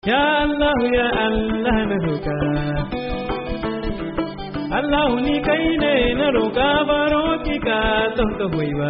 Ya Allah ya Allah na roƙa Allah ni kai ne na roƙa baro ki ka don ka hoyi ba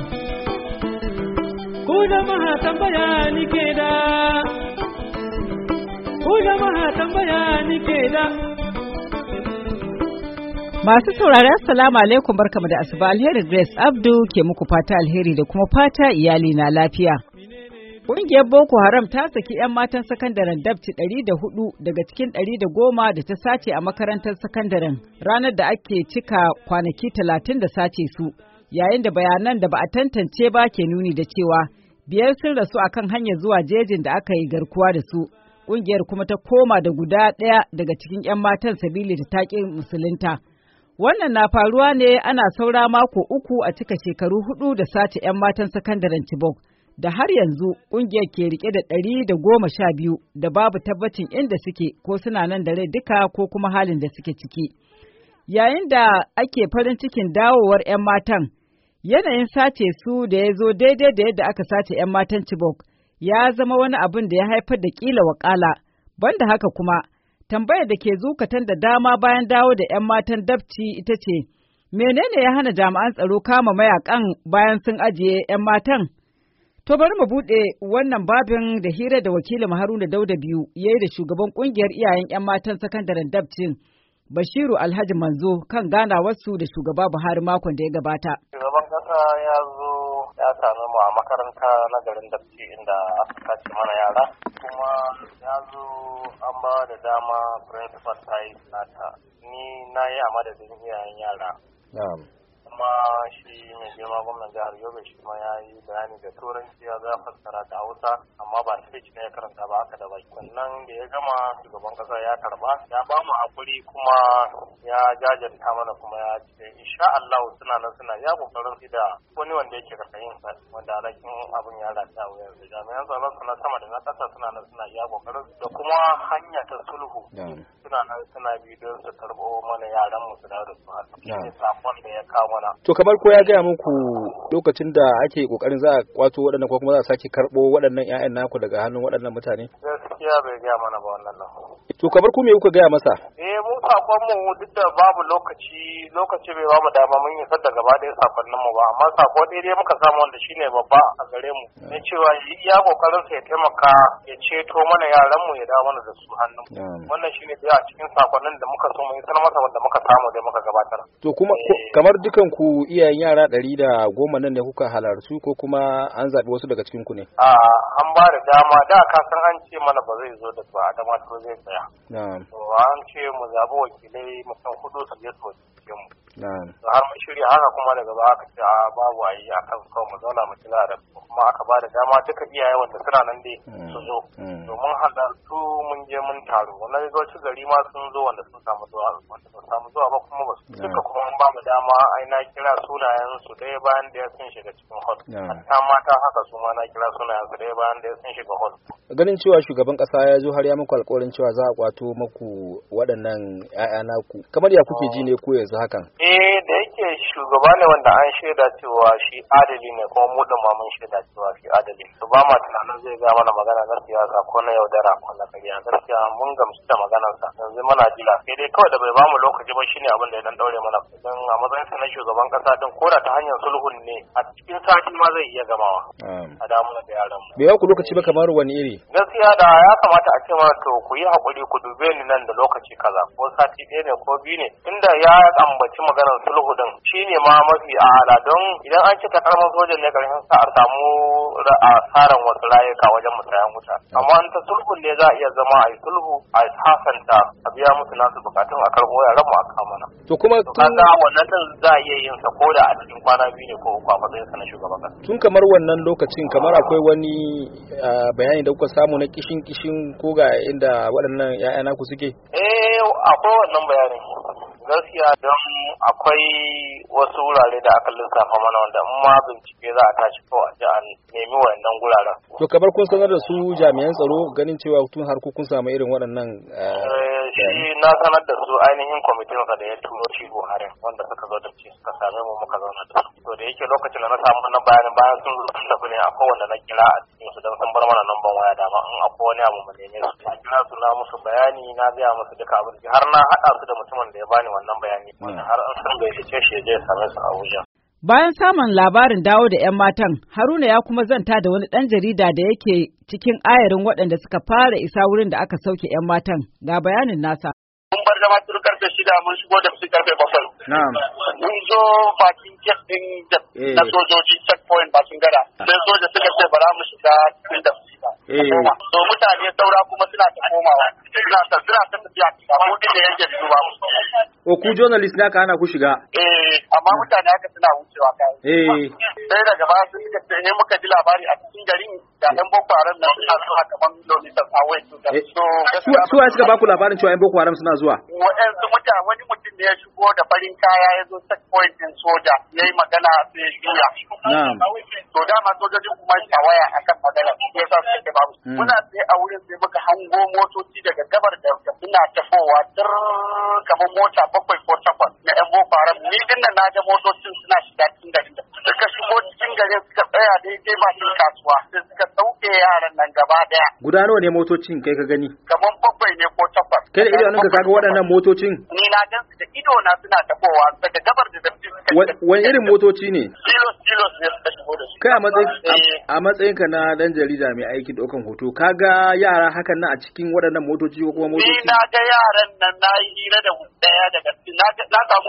ku jama'a tambaya ni ke da ku jama'a tambaya ni ke da. Masu saurari assalamu alaikum barkamu da asuba, alheri Grace Abdu ke muku fata alheri da kuma fata iyali na lafiya. Ƙungiyar Boko Haram ta saki 'yan matan sakandaren Dabci 104 daga cikin 110 da ta sace a makarantar sakandaren ranar da ake cika kwanaki 30 da sace su, yayin da bayanan da ba a tantance ba ke nuni da cewa 5 sun rasu akan hanyar zuwa jejin da aka yi garkuwa da su. Ƙungiyar kuma ta koma da guda ɗaya daga cikin 'yan matan sabili da taƙin musulunta. Wannan na faruwa ne ana saura mako 3 a cika shekaru 4 da sace 'yan matan sakandaren Chibok. Da har yanzu ƙungiyar ke rike da 112 da babu tabbacin inda suke ko suna nan da rai duka ko kuma halin da suke ciki. Yayin da ake farin cikin dawowar 'yan matan, yanayin sace su da ya zo daidai da yadda aka sace 'yan matan Chibok ya zama wani abin da ya haifar da ƙila wakala. Banda haka kuma, tambayar da ke zukatan da dama bayan dawo da 'yan matan Dabci ita ce, menene ya hana jami'an tsaro kama mayakan bayan sun ajiye 'yan matan? To bari mu buɗe wannan babin da hira da wakilin Haruna Dauda biyu yayi da shugaban ƙungiyar iyayen 'yan matan sakandaren Dabcin Bashiru Alhaji Manzo kan ganawarsu da shugaba Buhari makon da ya gabata. Shugaban ƙasa ya zo ya sami mu a makaranta na garin Dabci inda aka sace mana yara, kuma ya zo an ba da dama principal ta yi nata, ni na yi a madadin iyayen yara. Kuma shi mai girma gwamnan jihar Yobe shi ma ya yi bayani da turanci ya za fassara da Hausa, amma ba speech ne ya karanta ba haka da baki. Sannan da ya gama shugaban kasa ya karba, ya ba mu hakuri kuma ya jajanta mana kuma ya ce insha Allah suna nan suna ya kokarin su da wani wanda yake karkashin sa wanda alakin abin ya rata wayar da jami'an tsaron su na sama da na kasa suna nan suna ya kokarin da kuma hanya ta sulhu suna nan suna bi don su karbo mana yaran mu su dawo da su hannu. Shi sakon da ya kawo mana. To kamar ko ya gaya muku lokacin da ake kokarin za a kwato waɗannan ko kuma za a sake karɓo waɗannan ƴaƴan naku daga hannun waɗannan mutane? Gaskiya bai gaya mana ba wannan nan. To kamar ku me kuka gaya masa? Mu sakon mu duk da babu lokaci bai bamu dama mun yi sadda gaba ɗaya sakonnin mu ba, amma sako ɗaya dai muka samu wanda shine babba a gare mu. Ne cewa iya kokarin sa ya taimaka ya ceto mana yaran mu ya dawo mana da su hannun. Wannan shine da a cikin sakonnin da muka so mu yi sanar masa wanda muka samu da muka gabatar. To kuma kamar dukan ku iyayen yara 110 nan ne kuka halarsu ko kuma an zaɓi wasu daga cikin ku ne? An ba da dama da ka san an ce mana ba zai zo da ba da to zai tsaya. To an ce mu zaɓi wakilai mutum 4 su je su wakilce mu. Har mun shirya haka kuma daga ba aka ce babu a yi akan kawai mu zauna mu kila da kuma aka ba da dama duka iyaye wanda suna nan dai su zo. Domin halartu mun je mun taro wani rigoci gari ma sun zo wanda sun samu zuwa wanda ba samu zuwa ba kuma ba su duka kuma mun ba mu dama ai na kira sunayen su ɗaya bayan da sun shiga cikin hall. Hatta mata haka su ma na kira sunayen su ɗaya bayan da sun shiga hall. Ganin cewa shugaban kasa ya zo har ya muku alƙawarin cewa za a kwato muku waɗannan ƴaƴa naku, kamar ya kuke ji ne ko yanzu hakan? Da yake shugaba ne wanda an shaida cewa shi adali ne kuma mu din ma mun shaida cewa shi adali. To ba ma tunanin zai ga mana magana na siyasa ko na yaudara ko na ƙarya. Gaskiya mun gamsu da maganarsa. Yanzu muna jira. Sai dai kawai da bai ba mu lokaci ba shine abin da ya dan daure mana. Dan a matsayin sa na shugaban kasa din koda ta hanyar sulhun ne a cikin sati ma zai iya gamawa. A damu da yaran mu. Bai ba ku lokaci ba kamar wani iri? Gaskiya da ya kamata a ce mana to ku yi hakuri ku dube ni nan da lokaci kaza ko sati ɗaya ne ko 2 ne. Inda ya ambaci maganar sulhu din shine ma mafi a'ala, don idan an cika karamin sojan ne karshen sa a samu asaran wasu rayuka wajen musayan wuta, amma an ta sulhun ne za a iya zama a yi sulhu a hasanta a biya musu nasu bukatun a karɓo yaran mu a kamana. To kuma kaga wannan din za a iya yin sa ko da a cikin kwana 2 ne ko 3 a matsayin sa na shugaban kasa. Tun kamar wannan lokacin kamar akwai wani bayani da kuka samu na kishin ko ga inda waɗannan ƴaƴa naku suke? Akwai wannan bayanin. Gaskiya don akwai wasu wurare da aka lissafa mana wanda in ma bincike za a tashi ko a ji a nemi wayannan guraren. To kamar kun sanar da su jami'an tsaro ganin cewa tun har kun samu irin waɗannan shi na sanar da su ainihin kwamitin sa da ya turo shi Buhari wanda suka zo da shi suka same mu muka zauna da su. To da yake lokacin da na samu wannan bayanin bayan sun zo sun tafi ne a kowanne na kira a cikin su don sun bar mana namban waya dama in akwai wani abu mu neme su. Na kira su na musu bayani na gaya musu duka abin har na haɗa su da mutumin da ya bani wannan bayani. Har an san bai ce shi ya je ya same su a Abuja. Bayan samun labarin dawo da 'yan matan, Haruna ya kuma zanta da wani ɗan jarida da yake cikin ayarin waɗanda suka fara isa wurin da aka sauke 'yan matan. Ga bayanin nasa. Mun bar zama tun karfe 6 mun shigo da su karfe 7. Na'am. Mun zo bakin gate din na sojoji checkpoint bakin gada. Sai soja suka ce bara mu shiga cikin da su ba. To mutane saura kuma suna ta komawa. Suna ta tafiya ba mu din da yake su ba. O ku journalist ne aka hana ku shiga? Amma mutane haka suna wucewa kai. Sai daga baya sun suka ce ne muka ji labari a cikin garin da ɗan Boko Haram na suna zuwa kamar kilomita away. Su suka ba ku labarin cewa 'yan Boko Haram suna zuwa? Wani mutum da ya shigo da farin kaya ya zo checkpoint din soja ya yi magana sai ya juya. To dama sojojin kuma shawaya akan magana ya sa suke ba mu. Muna tsaye a wurin sai muka hango motoci daga gabar da suna tafowa kamar mota 7 ko 8 na 'yan Boko Haram. Ni dinnan na ga motocin suna shiga cikin garin. Suka shigo cikin garin suka tsaya daidai bakin kasuwa sai suka sauke yaran nan gaba daya. Guda nawa ne motocin kai ka gani? Kamar 7 ne ko 8. Kai da idanunka kaga waɗannan motocin? Ni na gan su da ido na suna tafowa daga gabar da zafi suka. Wani irin motoci ne? Silos ne suka shigo da su. Kai a matsayinka na dan jarida mai aikin ɗaukan hoto, kaga yara hakan nan a cikin waɗannan motoci ko kuma motoci? Ni na ga yaran nan na yi hira da ɗaya daga cikin na samu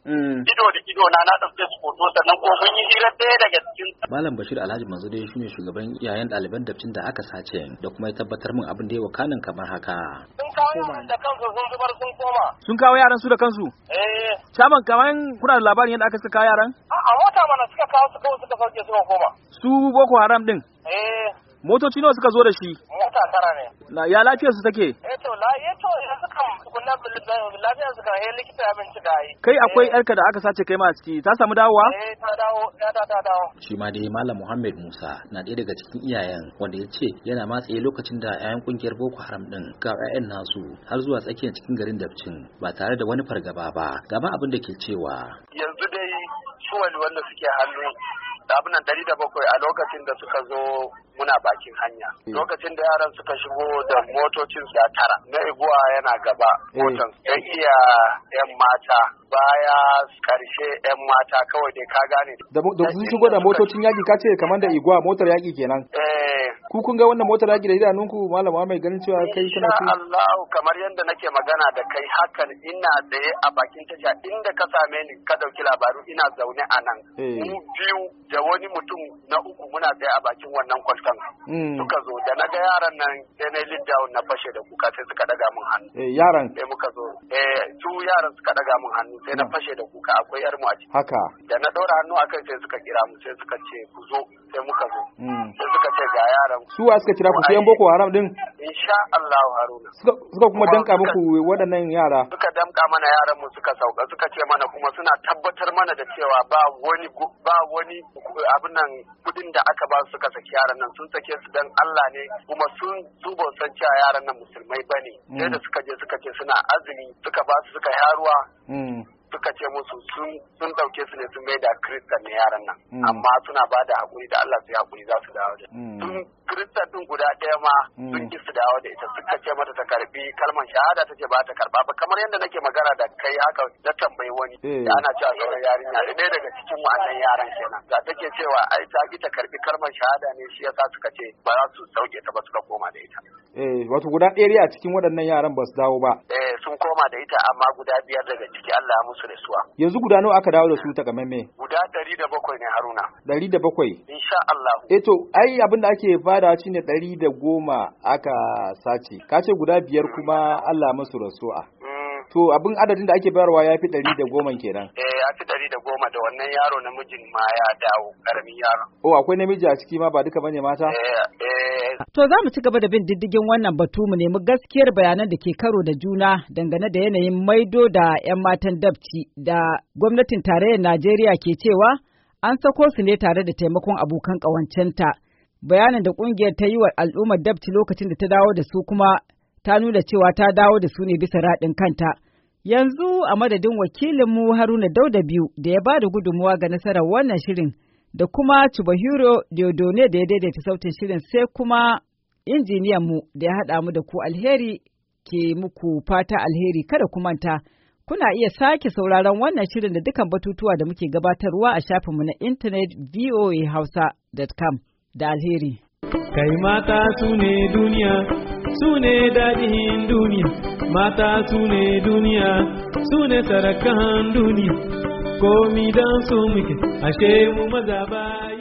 5 ido da ido na ɗauke su hoto sannan ko mun yi hira ɗaya daga cikin. Malam Bashir Alhaji Manzo dai shine shugaban iyayen ɗaliban dabcin da aka sace da kuma ya tabbatar min abin da ya wakanin kamar haka. Sun kawo yaran da kansu sun zubar sun koma. Sun kawo yaran su da kansu? Shaman kaman kuna da labarin yadda aka kawo yaran? A mota mana suka kawo su kawai suka sauke suka koma. Su Boko Haram din? Motoci nawa suka zo da shi? Mota 9 ne. Ya lafiyar su take? Yanzu kan kunna lafiyar su kan likita ya bincika yi. Kai akwai yarka da aka sace kai ma a ciki, ta samu dawowa? Ta dawo, ta dawo. Shi ma dai Malam Muhammad Musa na ɗaya daga cikin iyayen wanda ya ce yana matsaye lokacin da 'ya'yan kungiyar Boko Haram din ga 'ya'yan nasu har zuwa tsakiyar cikin garin Dabcin ba tare da wani fargaba ba. Gaba abin da ke cewa. Yanzu dai su wanda suke hannu da abin nan 700 a lokacin da suka zo muna bakin hanya. Lokacin da yaran suka shigo da motocin da 9 na iguwa yana gaba motan yan iya 'yan mata baya karshe 'yan mata kawai dai ka gane. Da sun shigo da motocin yaki ka ce kamar da iguwa motar yaki kenan. Ku kun ga wannan motar yaki da idanunku Malam Muhammad ganin cewa kai kana ci. Allah kamar yadda nake magana da kai hakan ina tsaye a bakin tasha inda ka same ni ka dauki labaru ina zaune a nan. Mu biyu da wani mutum na uku muna tsaye a bakin wannan kwalkan. Suka zo da na ga yaran nan sai na lead down na fashe da kuka sai suka daga min hannu. Yaran? Sai muka zo. Su yaran suka daga min hannu sai na fashe da kuka akwai yar mu a ciki. Haka. Da na ɗora hannu akai sai suka kira mu sai suka ce ku zo sai muka zo. Sai suka ce ga yaran. Su wa suka kira ku sai 'yan Boko Haram din? Insha Allah Haruna. Suka kuma danka muku waɗannan yara? Suka damka mana yaran mu suka sauka suka ce mana kuma suna tabbatar mana da cewa ba wani abin nan kudin da aka ba su suka saki yaran nan sun sake su dan Allah ne kuma su ba san cewa yaran nan musulmai bane. Sai da suka je suka ce suna azumi suka ba su suka yaruwa. Suka ce musu sun dauke su ne sun mai da Kiristan ne yaran nan amma suna ba da hakuri da Allah su hakuri za su dawo da sun Kiristan din guda ɗaya ma sun ki su dawo da ita suka ce mata ta karbi kalmar shahada ta ce ba ta karba ba kamar yadda nake magana da kai haka na tambayi wani da ana cewa sauran yarinya ɗaya daga cikin wa'annan yaran kenan da take cewa ai ta ki ta karbi kalmar shahada ne shi yasa suka ce ba za su sauke ta ba suka koma da ita. Wato guda ɗaya a cikin waɗannan yaran ba su dawo ba. Sun koma da ita amma guda 5 daga ciki Allah ya musu rasuwa. Yanzu guda nawa aka dawo da su takamaimai? Guda 107 ne Haruna. 107? Insha Allah. To ai abin da ake fada shine 110 aka sace. Ka ce guda 5 kuma Allah musu rasuwa. To abin adadin da ake bayarwa ya fi 110 kenan. Ya fi 110 da wannan yaro namijin ma ya dawo karamin yaro. Akwai namiji a ciki ma ba duka bane mata? To za mu ci gaba da bin diddigin wannan batu mu nemi gaskiyar bayanan da ke karo da juna dangane da yanayin maido da 'yan matan dabci da gwamnatin tarayyar Najeriya ke cewa an sako su ne tare da taimakon abokan ƙawancenta. Bayanin da ƙungiyar ta yi wa al'ummar dabci lokacin da ta dawo da su kuma ta nuna cewa ta dawo da su ne bisa raɗin kanta. Yanzu a madadin wakilinmu Haruna Dauda biyu da ya ba da gudunmuwa ga nasarar wannan shirin da kuma Chubahiro Diodone da ya daidaita sautin shirin sai kuma injiniyanmu da ya haɗa mu da ku alheri ke muku fata alheri kada ku manta. Kuna iya sake sauraron wannan shirin da dukan batutuwa da muke gabatarwa a shafinmu na intanet voahausa.com da alheri. Kai mata su ne duniya, su ne daɗin duniya, mata su ne duniya, su ne sarakan duniya, komi don su muke, ashe mu maza ba